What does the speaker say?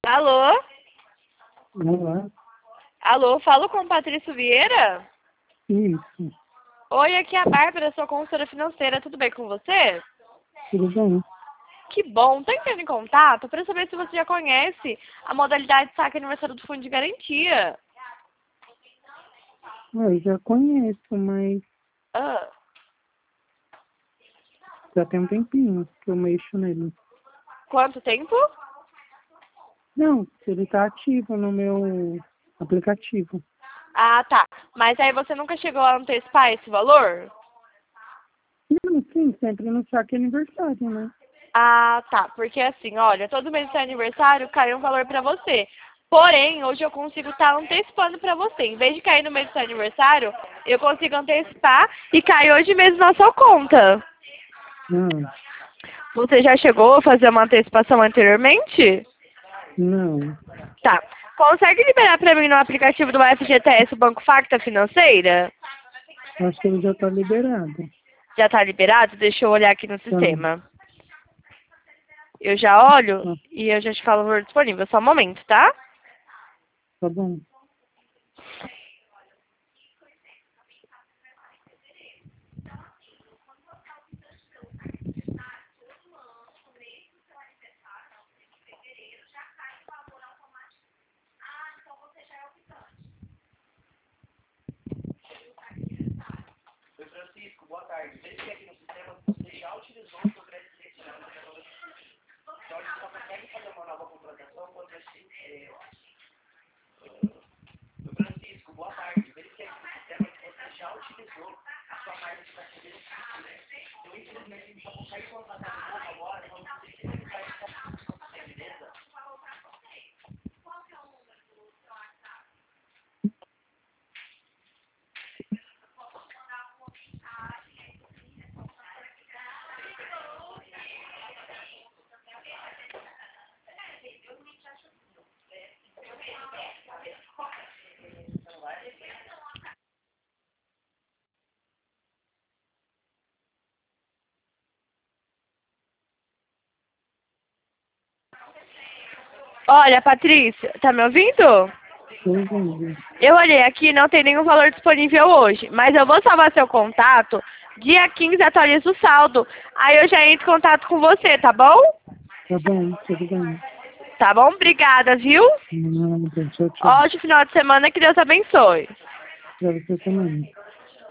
Alô? Olá, Alô, falo com Patrício Vieira? isso, Oi, aqui é a Bárbara, sua consultora financeira, tudo bem com você? tudo bem? Que bom, tô entrando em contato para saber se você já conhece a modalidade de saque aniversário do Fundo de Garantia. Eu já conheço, mas Ah, já tem um tempinho que eu mexo nele. quanto tempo? Não, ele tá ativo no meu aplicativo. Ah, tá. Mas aí você nunca chegou a antecipar esse valor? Não, sim, sempre no saque aniversário, né? Ah, tá. Porque assim, olha, todo mês do seu aniversário cai um valor pra você. Porém, hoje eu consigo estar antecipando pra você. Em vez de cair no mês do seu aniversário, eu consigo antecipar e cai hoje mesmo na sua conta. Não, Você já chegou a fazer uma antecipação anteriormente? não, Tá. Consegue liberar pra mim no aplicativo do FGTS o Banco Facta Financeira? acho que ele já tá liberado. Já tá liberado? Deixa eu olhar aqui no Tá, sistema. Eu já olho tá, e eu já te falo o valor disponível. Só um momento, tá? tá bom. Olha, Patrícia, tá me ouvindo? Tô vendo. Eu olhei aqui, não tem nenhum valor disponível hoje, mas eu vou salvar seu contato. Dia 15 atualiza o saldo. Aí eu já entro em contato com você, tá bom? Tá bom, tudo bem. Tá bom? Obrigada, viu? Nada, tchau, tchau. Ótimo final de semana, que Deus abençoe. Pra você também.